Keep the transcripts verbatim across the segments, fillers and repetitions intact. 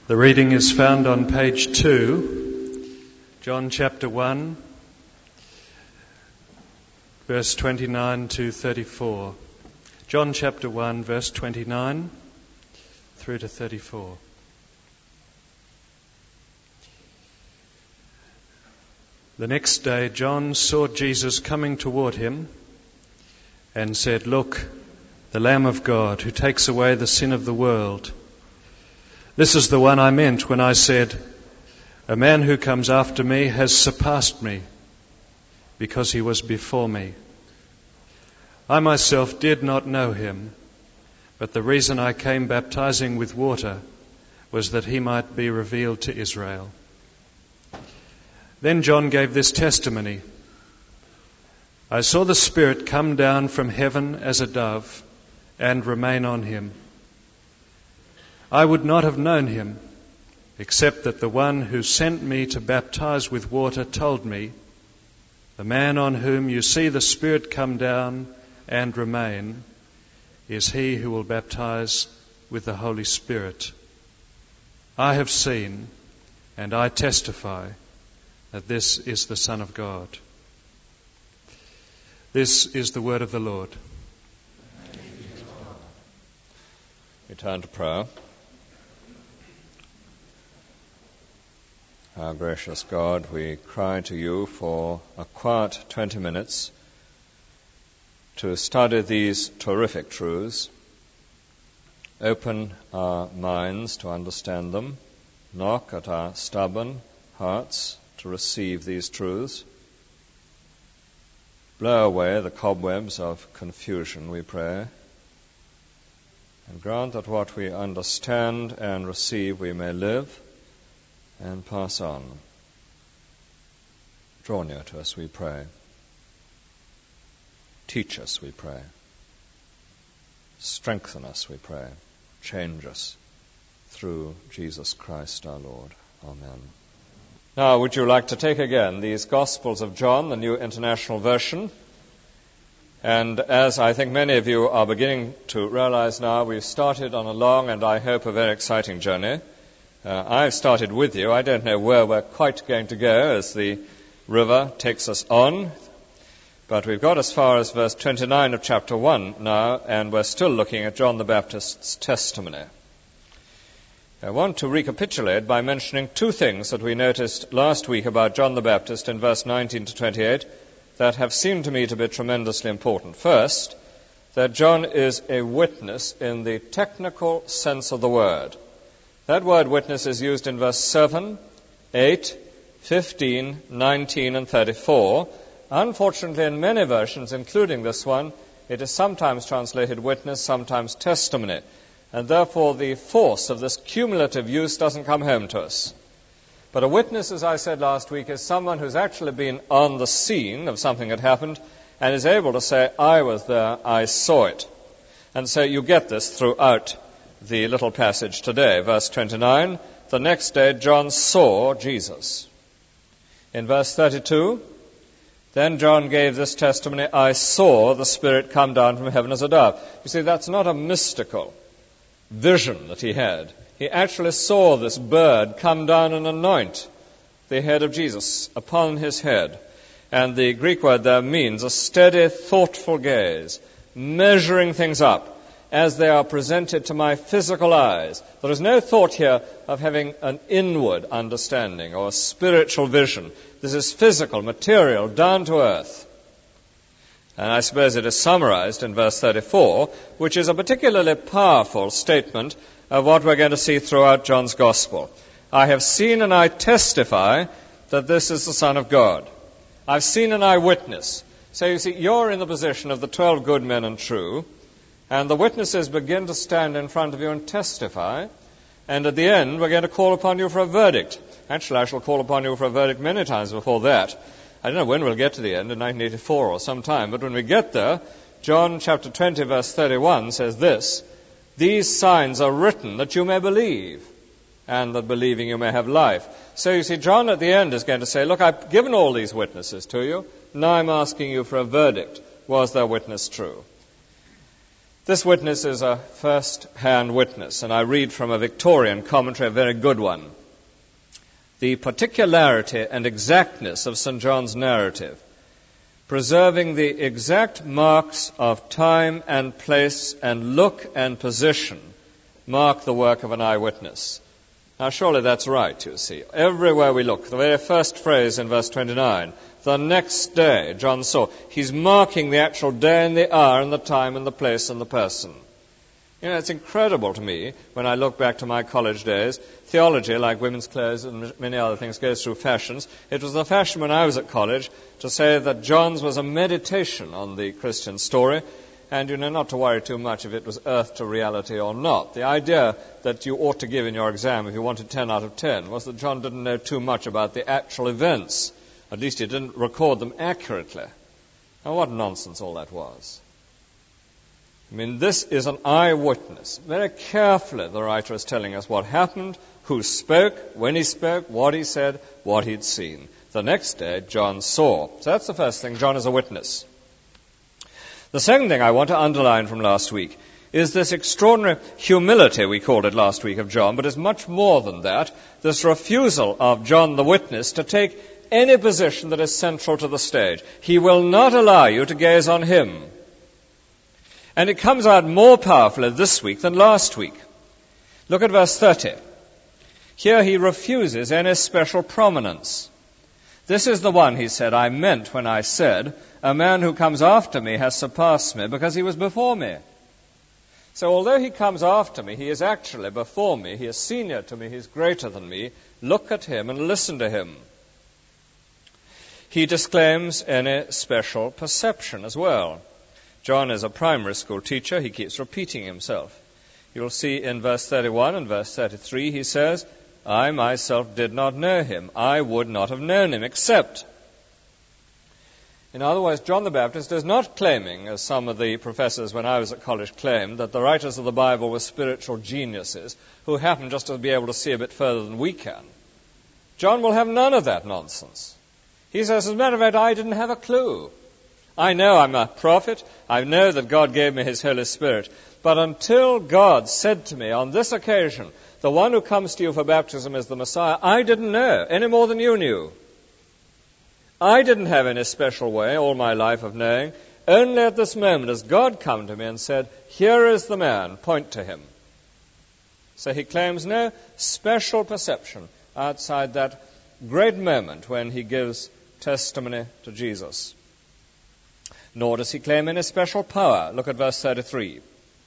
The reading is found on page two, John chapter one, verse twenty-nine to thirty-four. John chapter one, verse twenty-nine through to thirty-four. The next day John saw Jesus coming toward him and said, "Look, the Lamb of God who takes away the sin of the world. This is the one I meant when I said, 'A man who comes after me has surpassed me, because he was before me.' I myself did not know him, but the reason I came baptizing with water was that he might be revealed to Israel." Then John gave this testimony: "I saw the Spirit come down from heaven as a dove and remain on him. I would not have known him, except that the one who sent me to baptize with water told me, 'The man on whom you see the Spirit come down and remain is he who will baptize with the Holy Spirit.' I have seen and I testify that this is the Son of God." This is the word of the Lord. We turn to prayer. Our gracious God, we cry to you for a quiet twenty minutes to study these terrific truths. Open our minds to understand them. Knock at our stubborn hearts to receive these truths. Blow away the cobwebs of confusion, we pray, and grant that what we understand and receive we may live and pass on. Draw near to us, we pray. Teach us, we pray. Strengthen us, we pray. Change us through Jesus Christ our Lord. Amen. Now, would you like to take again these Gospels of John, the New International Version? And as I think many of you are beginning to realize now, we've started on a long and I hope a very exciting journey. Uh, I've started with you. I don't know where we're quite going to go as the river takes us on, but we've got as far as verse twenty-nine of chapter one now, and we're still looking at John the Baptist's testimony. I want to recapitulate by mentioning two things that we noticed last week about John the Baptist in verse nineteen to twenty-eight that have seemed to me to be tremendously important. First, that John is a witness in the technical sense of the word. That word witness is used in verse seven, eight, fifteen, nineteen, and thirty-four. Unfortunately, in many versions, including this one, it is sometimes translated witness, sometimes testimony. And therefore, the force of this cumulative use doesn't come home to us. But a witness, as I said last week, is someone who's actually been on the scene of something that happened and is able to say, "I was there, I saw it." And so you get this throughout the little passage today. Verse twenty-nine, the next day John saw Jesus. In verse thirty-two, then John gave this testimony, "I saw the Spirit come down from heaven as a dove." You see, that's not a mystical vision that he had. He actually saw this bird come down and anoint the head of Jesus upon his head. And the Greek word there means a steady, thoughtful gaze, measuring things up as they are presented to my physical eyes. There is no thought here of having an inward understanding or a spiritual vision. This is physical, material, down to earth. And I suppose it is summarized in verse thirty-four, which is a particularly powerful statement of what we're going to see throughout John's Gospel. "I have seen and I testify that this is the Son of God." I've seen and I witness. So you see, you're in the position of the twelve good men and true, and the witnesses begin to stand in front of you and testify, and at the end we're going to call upon you for a verdict. Actually, I shall call upon you for a verdict many times before that. I don't know when we'll get to the end, in nineteen eighty-four or some time, but when we get there, John chapter twenty verse thirty-one says this: "These signs are written that you may believe, and that believing you may have life." So you see, John at the end is going to say, "Look, I've given all these witnesses to you. Now I'm asking you for a verdict. Was their witness true?" This witness is a first-hand witness, and I read from a Victorian commentary, a very good one. The particularity and exactness of Saint John's narrative, preserving the exact marks of time and place and look and position, mark the work of an eyewitness. Now, surely that's right, you see. Everywhere we look, the very first phrase in verse twenty-nine, the next day John saw. He's marking the actual day and the hour and the time and the place and the person. You know, it's incredible to me when I look back to my college days. Theology, like women's clothes and many other things, goes through fashions. It was the fashion when I was at college to say that John's was a meditation on the Christian story, and, you know, not to worry too much if it was earth to reality or not. The idea that you ought to give in your exam if you wanted ten out of ten was that John didn't know too much about the actual events. At least he didn't record them accurately. Now, what nonsense all that was. I mean, this is an eyewitness. Very carefully, the writer is telling us what happened, who spoke, when he spoke, what he said, what he'd seen. The next day, John saw. So that's the first thing. John is a witness. The second thing I want to underline from last week is this extraordinary humility, we called it last week, of John, but it's much more than that. This refusal of John the witness to take any position that is central to the stage. He will not allow you to gaze on him. And it comes out more powerfully this week than last week. Look at verse thirty. Here he refuses any special prominence. This is the one, he said, I meant when I said, a man who comes after me has surpassed me because he was before me. So although he comes after me, he is actually before me. He is senior to me. He is greater than me. Look at him and listen to him. He disclaims any special perception as well. John is a primary school teacher. He keeps repeating himself. You'll see in verse thirty-one and verse thirty-three, he says, I myself did not know him. I would not have known him except. In other words, John the Baptist is not claiming, as some of the professors when I was at college claimed, that the writers of the Bible were spiritual geniuses who happen just to be able to see a bit further than we can. John will have none of that nonsense. He says, as a matter of fact, I didn't have a clue. I know I'm a prophet. I know that God gave me his Holy Spirit. But until God said to me on this occasion, the one who comes to you for baptism is the Messiah, I didn't know any more than you knew. I didn't have any special way all my life of knowing. Only at this moment has God come to me and said, here is the man, point to him. So he claims no special perception outside that great moment when he gives testimony to Jesus. Nor does he claim any special power. Look at verse thirty-three.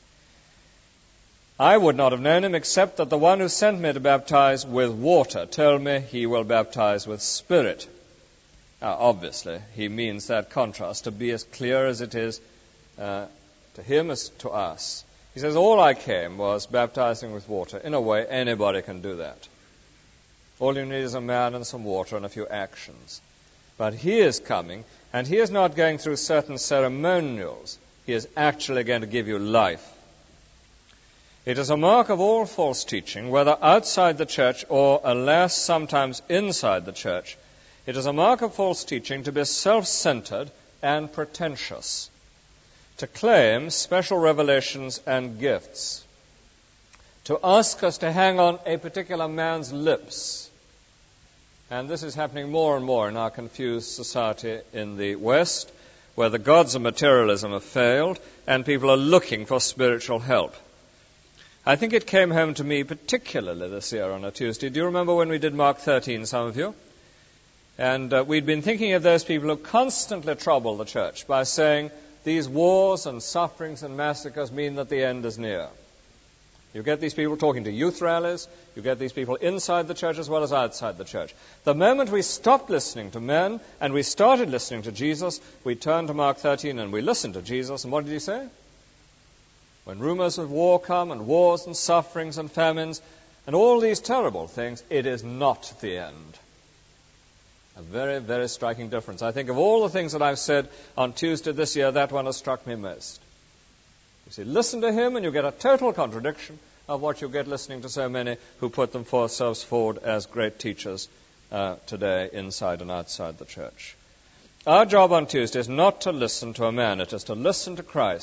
I would not have known him except that the one who sent me to baptize with water told me he will baptize with Spirit. Now, obviously, he means that contrast to be as clear as it is uh, to him as to us. He says, all I came was baptizing with water. In a way, anybody can do that. All you need is a man and some water and a few actions. But he is coming, and he is not going through certain ceremonials. He is actually going to give you life. It is a mark of all false teaching, whether outside the church or, alas, sometimes inside the church. It is a mark of false teaching to be self-centered and pretentious, to claim special revelations and gifts, to ask us to hang on a particular man's lips. And this is happening more and more in our confused society in the West, where the gods of materialism have failed and people are looking for spiritual help. I think it came home to me particularly this year on a Tuesday. Do you remember when we did Mark thirteen, some of you? And uh, we'd been thinking of those people who constantly trouble the church by saying these wars and sufferings and massacres mean that the end is near. You get these people talking to youth rallies. You get these people inside the church as well as outside the church. The moment we stopped listening to men and we started listening to Jesus, we turned to Mark thirteen and we listened to Jesus. And what did he say? When rumors of war come and wars and sufferings and famines and all these terrible things, it is not the end. A very, very striking difference. I think of all the things that I've said on Tuesday this year, that one has struck me most. You see, listen to him and you get a total contradiction of what you get listening to so many who put themselves forward as great teachers uh, today inside and outside the church. Our job on Tuesday is not to listen to a man. It is to listen to Christ.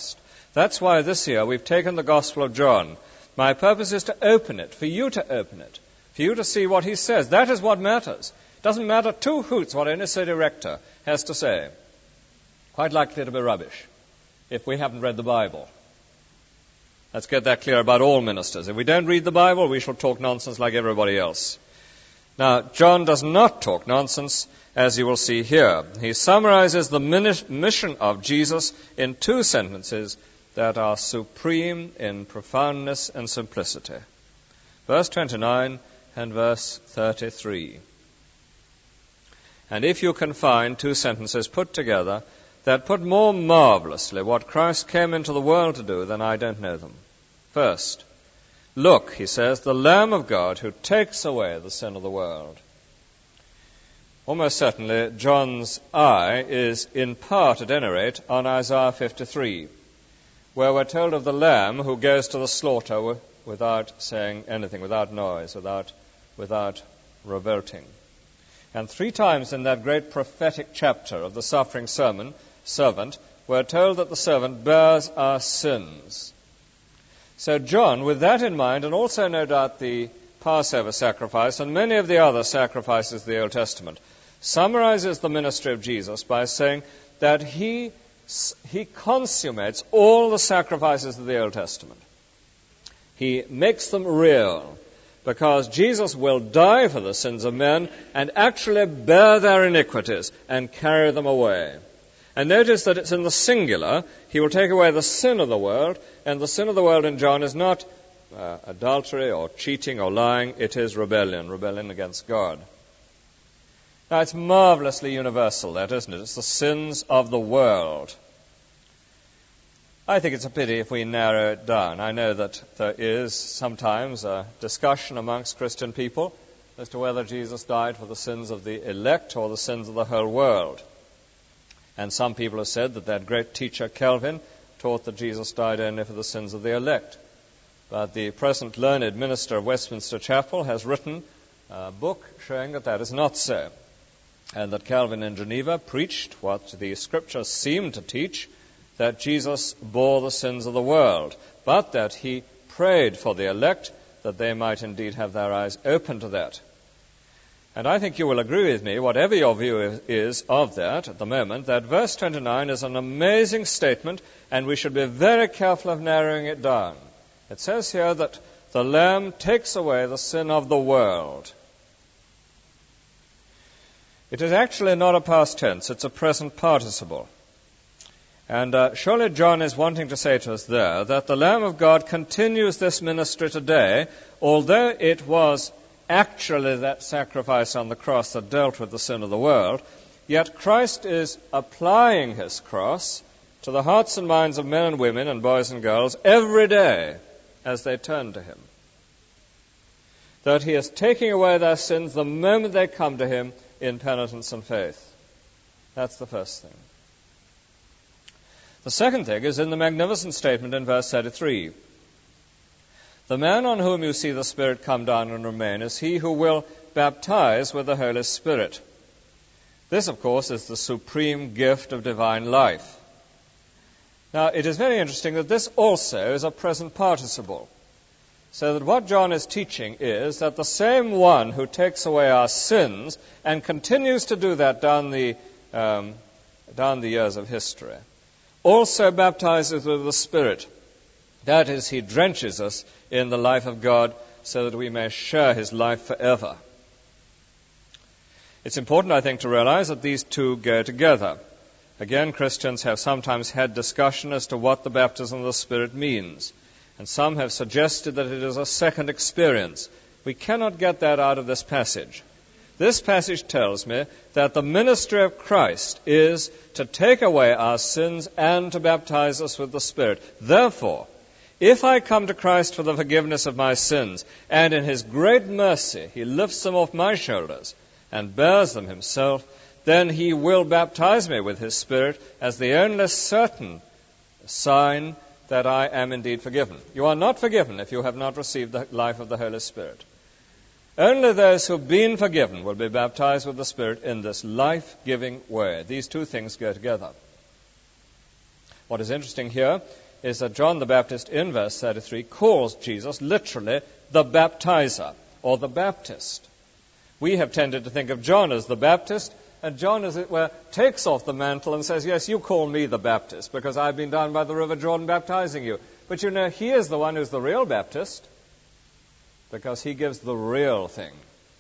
That's why this year we've taken the Gospel of John. My purpose is to open it, for you to open it, for you to see what he says. That is what matters. It doesn't matter two hoots what any city rector has to say. Quite likely to be rubbish if we haven't read the Bible. Let's get that clear about all ministers. If we don't read the Bible, we shall talk nonsense like everybody else. Now, John does not talk nonsense, as you will see here. He summarizes the mission of Jesus in two sentences that are supreme in profoundness and simplicity. Verse twenty-nine and verse thirty-three. And if you can find two sentences put together that put more marvelously what Christ came into the world to do, then I don't know them. First, look, he says, the Lamb of God who takes away the sin of the world. Almost certainly, John's eye is in part, at any rate, on Isaiah fifty-three, where we're told of the Lamb who goes to the slaughter without saying anything, without noise, without, without revolting. And three times in that great prophetic chapter of the suffering sermon, servant, we're told that the servant bears our sins. So John, with that in mind, and also no doubt the Passover sacrifice and many of the other sacrifices of the Old Testament, summarizes the ministry of Jesus by saying that he, he consummates all the sacrifices of the Old Testament. He makes them real, because Jesus will die for the sins of men and actually bear their iniquities and carry them away. And notice that it's in the singular. He will take away the sin of the world, and the sin of the world in John is not uh, adultery or cheating or lying. It is rebellion, rebellion against God. Now, it's marvelously universal, that, isn't it? It's the sins of the world. I think it's a pity if we narrow it down. I know that there is sometimes a discussion amongst Christian people as to whether Jesus died for the sins of the elect or the sins of the whole world. And some people have said that that great teacher Calvin taught that Jesus died only for the sins of the elect. But the present learned minister of Westminster Chapel has written a book showing that that is not so, and that Calvin in Geneva preached what the Scriptures seem to teach, that Jesus bore the sins of the world, but that he prayed for the elect that they might indeed have their eyes open to that. And I think you will agree with me, whatever your view is of that at the moment, that verse twenty-nine is an amazing statement, and we should be very careful of narrowing it down. It says here that the Lamb takes away the sin of the world. It is actually not a past tense, it's a present participle. And uh, surely John is wanting to say to us there that the Lamb of God continues this ministry today, although it was actually that sacrifice on the cross that dealt with the sin of the world, yet Christ is applying his cross to the hearts and minds of men and women and boys and girls every day as they turn to him. That he is taking away their sins the moment they come to him in penitence and faith. That's the first thing. The second thing is in the magnificent statement in verse thirty-three. The man on whom you see the Spirit come down and remain is he who will baptize with the Holy Spirit. This, of course, is the supreme gift of divine life. Now, it is very interesting that this also is a present participle. So that what John is teaching is that the same one who takes away our sins and continues to do that down the, um, down the years of history, also baptizes with the Spirit. That is, he drenches us in the life of God so that we may share his life forever. It's important, I think, to realize that these two go together. Again, Christians have sometimes had discussion as to what the baptism of the Spirit means. And some have suggested that it is a second experience. We cannot get that out of this passage. This passage tells me that the ministry of Christ is to take away our sins and to baptize us with the Spirit. Therefore, if I come to Christ for the forgiveness of my sins, and in his great mercy he lifts them off my shoulders and bears them himself, then he will baptize me with his Spirit as the only certain sign that I am indeed forgiven. You are not forgiven if you have not received the life of the Holy Spirit. Only those who have been forgiven will be baptized with the Spirit in this life-giving way. These two things go together. What is interesting here is that John the Baptist in verse thirty-three calls Jesus literally the baptizer or the Baptist. We have tended to think of John as the Baptist, and John, as it were, takes off the mantle and says, yes, you call me the Baptist because I've been down by the river Jordan baptizing you. But you know, he is the one who's the real Baptist because he gives the real thing.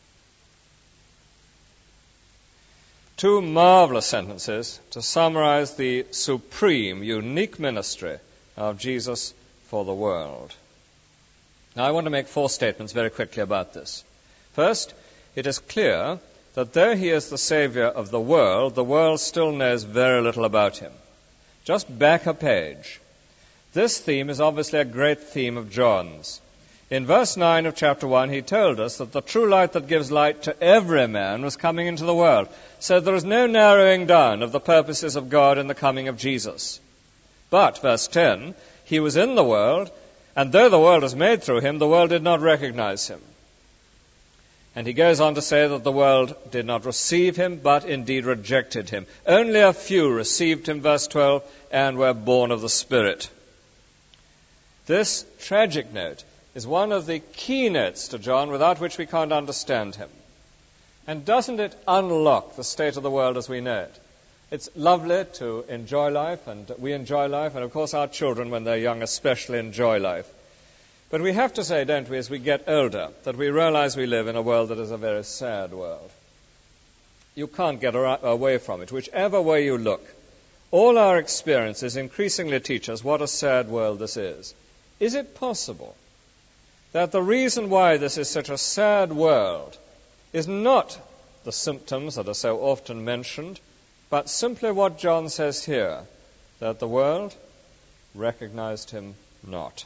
Two marvelous sentences to summarize the supreme, unique ministry of Jesus for the world. Now, I want to make four statements very quickly about this. First, it is clear that though he is the Savior of the world, the world still knows very little about him. Just back a page. This theme is obviously a great theme of John's. In verse nine of chapter one, he told us that the true light that gives light to every man was coming into the world. So there is no narrowing down of the purposes of God in the coming of Jesus. But, verse ten, he was in the world, and though the world was made through him, the world did not recognize him. And he goes on to say that the world did not receive him, but indeed rejected him. Only a few received him, verse twelve, and were born of the Spirit. This tragic note is one of the key notes to John without which we can't understand him. And doesn't it unlock the state of the world as we know it? It's lovely to enjoy life, and we enjoy life, and of course our children, when they're young, especially enjoy life. But we have to say, don't we, as we get older, that we realize we live in a world that is a very sad world. You can't get away from it, whichever way you look. All our experiences increasingly teach us what a sad world this is. Is it possible that the reason why this is such a sad world is not the symptoms that are so often mentioned, but simply what John says here, that the world recognized him not?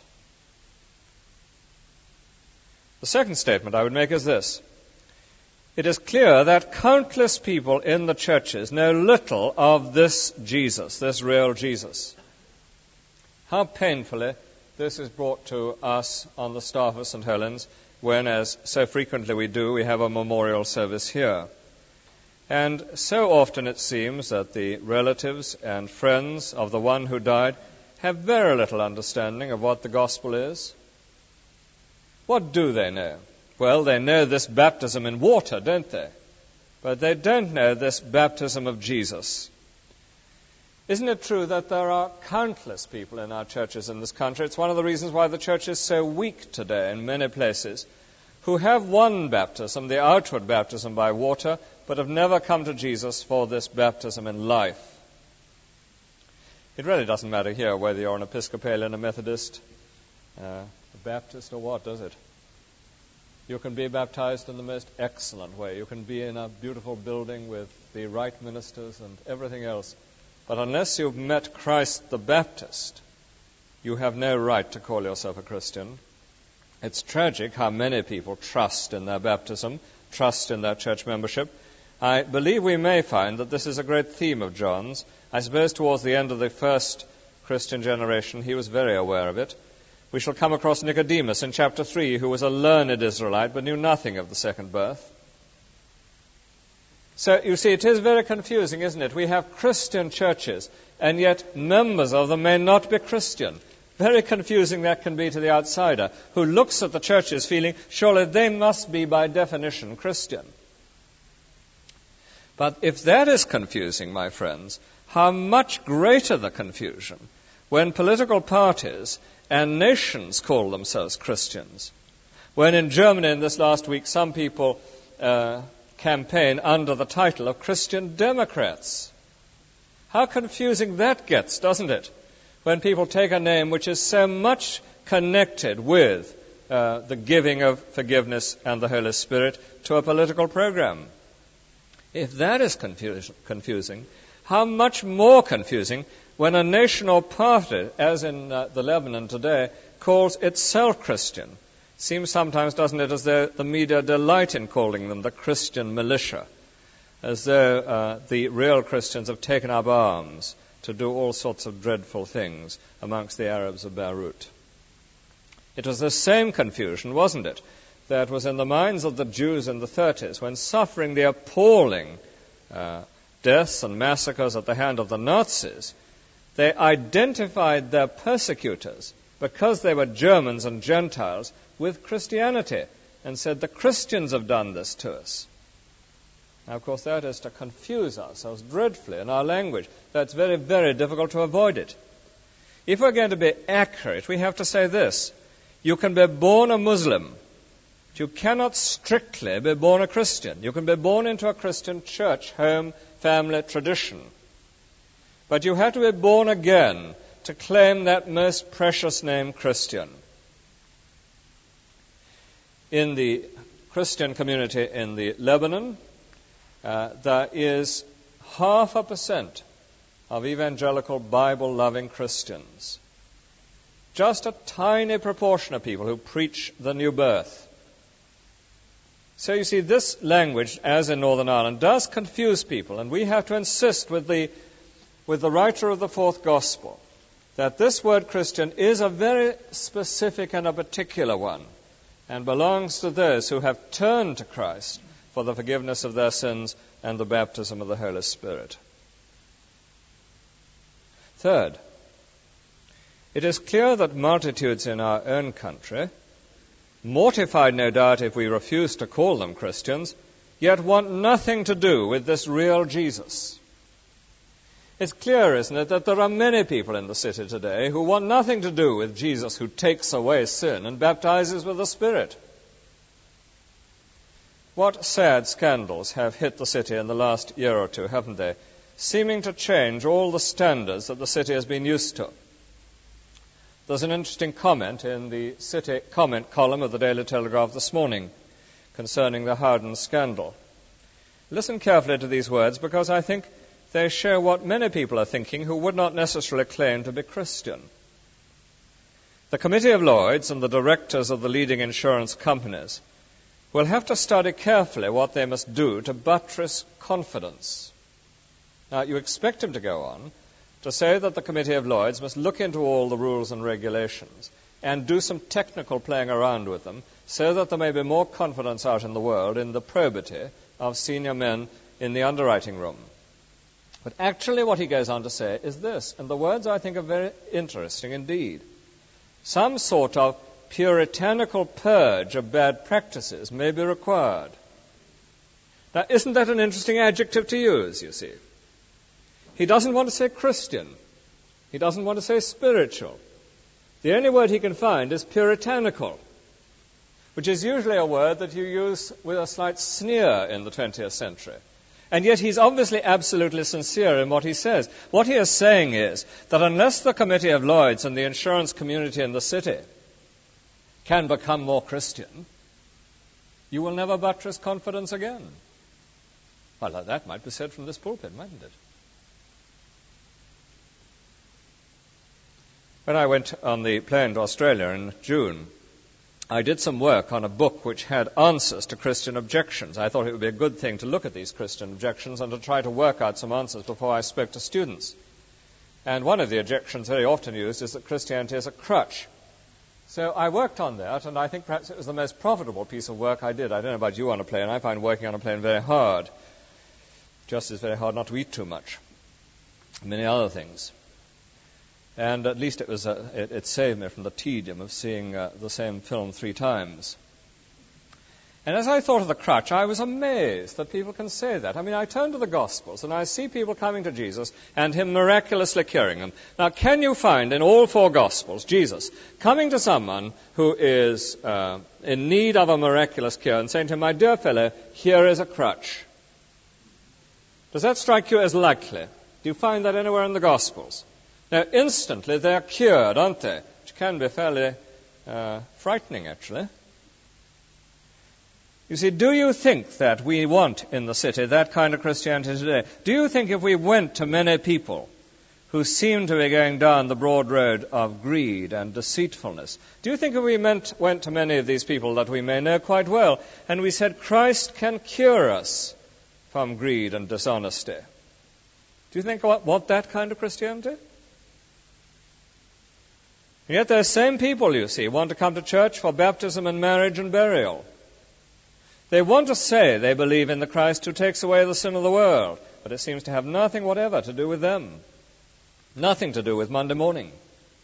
The second statement I would make is this. It is clear that countless people in the churches know little of this Jesus, this real Jesus. How painfully this is brought to us on the staff of Saint Helens when, as so frequently we do, we have a memorial service here. And so often it seems that the relatives and friends of the one who died have very little understanding of what the gospel is. What do they know? Well, they know this baptism in water, don't they? But they don't know this baptism of Jesus. Isn't it true that there are countless people in our churches in this country? It's one of the reasons why the church is so weak today in many places, who have one baptism, the outward baptism by water, but have never come to Jesus for this baptism in life. It really doesn't matter here whether you're an Episcopalian, a Methodist, uh, a Baptist, or what, does it? You can be baptized in the most excellent way. You can be in a beautiful building with the right ministers and everything else. But unless you've met Christ the Baptist, you have no right to call yourself a Christian. It's tragic how many people trust in their baptism, trust in their church membership. I believe we may find that this is a great theme of John's. I suppose towards the end of the first Christian generation, he was very aware of it. We shall come across Nicodemus in chapter three, who was a learned Israelite but knew nothing of the second birth. So, you see, it is very confusing, isn't it? We have Christian churches, and yet members of them may not be Christian. Very confusing that can be to the outsider, who looks at the churches feeling, surely they must be by definition Christian. But if that is confusing, my friends, how much greater the confusion when political parties and nations call themselves Christians. When in Germany in this last week some people uh, campaign under the title of Christian Democrats. How confusing that gets, doesn't it? When people take a name which is so much connected with uh, the giving of forgiveness and the Holy Spirit to a political program. If that is confus- confusing, how much more confusing when a nation or party, as in uh, the Lebanon today, calls itself Christian. Seems sometimes, doesn't it, as though the media delight in calling them the Christian militia, as though uh, the real Christians have taken up arms to do all sorts of dreadful things amongst the Arabs of Beirut. It was the same confusion, wasn't it, that was in the minds of the Jews in the thirties when, suffering the appalling uh, deaths and massacres at the hand of the Nazis, They identified their persecutors, because they were Germans and Gentiles, with Christianity, and said, the Christians have done this to us. Now, of course, that is to confuse ourselves dreadfully in our language. That's very, very difficult to avoid it. If we're going to be accurate, we have to say this. You can be born a Muslim, but you cannot strictly be born a Christian. You can be born into a Christian church, home, family, tradition. But you have to be born again to claim that most precious name, Christian. In the Christian community in the Lebanon, uh, there is half a percent of evangelical Bible-loving Christians. Just a tiny proportion of people who preach the new birth. So you see, this language, as in Northern Ireland, does confuse people, and we have to insist with the, with the writer of the fourth gospel that this word Christian is a very specific and a particular one, and belongs to those who have turned to Christ for the forgiveness of their sins and the baptism of the Holy Spirit. Third, it is clear that multitudes in our own country, mortified no doubt if we refuse to call them Christians, yet want nothing to do with this real Jesus. It's clear, isn't it, that there are many people in the city today who want nothing to do with Jesus who takes away sin and baptizes with the Spirit. What sad scandals have hit the city in the last year or two, haven't they? Seeming to change all the standards that the city has been used to. There's an interesting comment in the city comment column of the Daily Telegraph this morning concerning the Howden scandal. Listen carefully to these words, because I think they show what many people are thinking who would not necessarily claim to be Christian. The Committee of Lloyds and the directors of the leading insurance companies will have to study carefully what they must do to buttress confidence. Now, you expect him to go on to say that the Committee of Lloyds must look into all the rules and regulations and do some technical playing around with them so that there may be more confidence out in the world in the probity of senior men in the underwriting room. But actually what he goes on to say is this, and the words I think are very interesting indeed. Some sort of puritanical purge of bad practices may be required. Now, isn't that an interesting adjective to use, you see? He doesn't want to say Christian. He doesn't want to say spiritual. The only word he can find is puritanical, which is usually a word that you use with a slight sneer in the twentieth century. And yet he's obviously absolutely sincere in what he says. What he is saying is that unless the Committee of Lloyds and the insurance community in the city can become more Christian, you will never buttress confidence again. Well, that might be said from this pulpit, mightn't it? When I went on the plane to Australia in June, I did some work on a book which had answers to Christian objections. I thought it would be a good thing to look at these Christian objections and to try to work out some answers before I spoke to students. And one of the objections very often used is that Christianity is a crutch. So I worked on that, and I think perhaps it was the most profitable piece of work I did. I don't know about you on a plane. I find working on a plane very hard. Just as very hard not to eat too much. Many other things. And at least it was uh, it, it saved me from the tedium of seeing uh, the same film three times. And as I thought of the crutch, I was amazed that people can say that. I mean, I turn to the Gospels and I see people coming to Jesus and him miraculously curing them. Now, can you find in all four Gospels Jesus coming to someone who is uh, in need of a miraculous cure and saying to him, my dear fellow, here is a crutch? Does that strike you as likely? Do you find that anywhere in the Gospels? Now, instantly they're cured, aren't they? Which can be fairly uh, frightening, actually. You see, do you think that we want in the city that kind of Christianity today? Do you think if we went to many people who seem to be going down the broad road of greed and deceitfulness, do you think if we meant, went to many of these people that we may know quite well, and we said, Christ can cure us from greed and dishonesty? Do you think we want that kind of Christianity? And yet those same people, you see, want to come to church for baptism and marriage and burial. They want to say they believe in the Christ who takes away the sin of the world, but it seems to have nothing whatever to do with them. Nothing to do with Monday morning.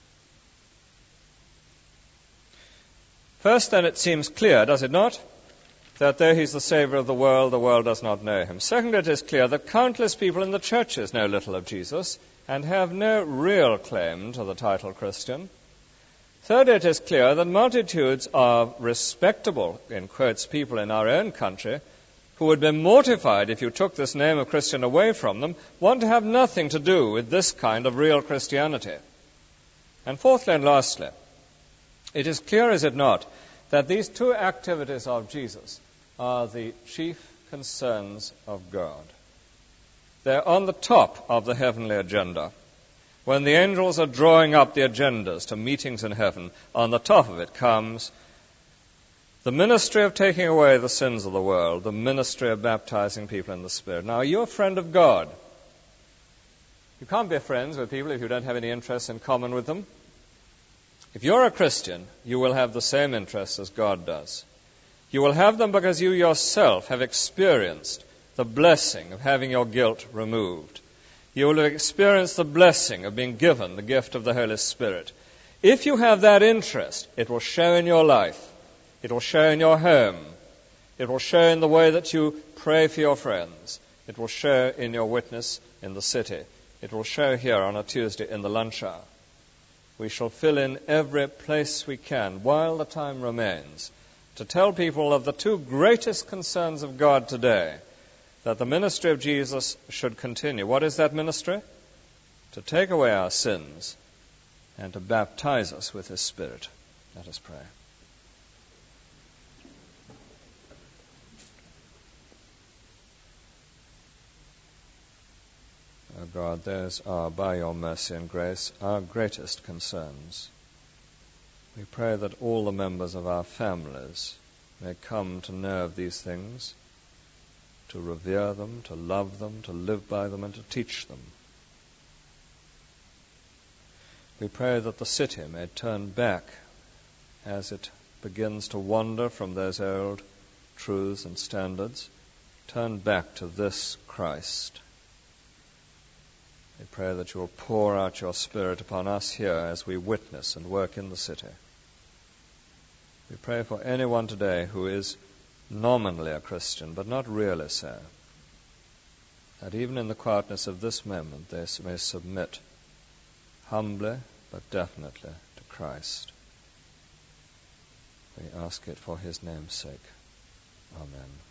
First, then, it seems clear, does it not, that though he's the Saviour of the world, the world does not know him. Second, it is clear that countless people in the churches know little of Jesus and have no real claim to the title Christian. Third, it is clear that multitudes of respectable, in quotes, people in our own country who would be mortified if you took this name of Christian away from them want to have nothing to do with this kind of real Christianity. And fourthly and lastly, it is clear, is it not, that these two activities of Jesus are the chief concerns of God. They're on the top of the heavenly agenda. When the angels are drawing up the agendas to meetings in heaven, on the top of it comes the ministry of taking away the sins of the world, the ministry of baptizing people in the Spirit. Now, are you a friend of God? You can't be friends with people if you don't have any interests in common with them. If you're a Christian, you will have the same interests as God does. You will have them because you yourself have experienced the blessing of having your guilt removed. You will have experienced the blessing of being given the gift of the Holy Spirit. If you have that interest, it will show in your life. It will show in your home. It will show in the way that you pray for your friends. It will show in your witness in the city. It will show here on a Tuesday in the lunch hour. We shall fill in every place we can while the time remains to tell people of the two greatest concerns of God today, that the ministry of Jesus should continue. What is that ministry? To take away our sins and to baptize us with His Spirit. Let us pray. O God, those are, by your mercy and grace, our greatest concerns. We pray that all the members of our families may come to know of these things, to revere them, to love them, to live by them, and to teach them. We pray that the city may turn back as it begins to wander from those old truths and standards, turn back to this Christ. We pray that you will pour out your Spirit upon us here as we witness and work in the city. We pray for anyone today who is nominally a Christian, but not really so, that even in the quietness of this moment they may submit humbly but definitely to Christ. We ask it for His name's sake. Amen.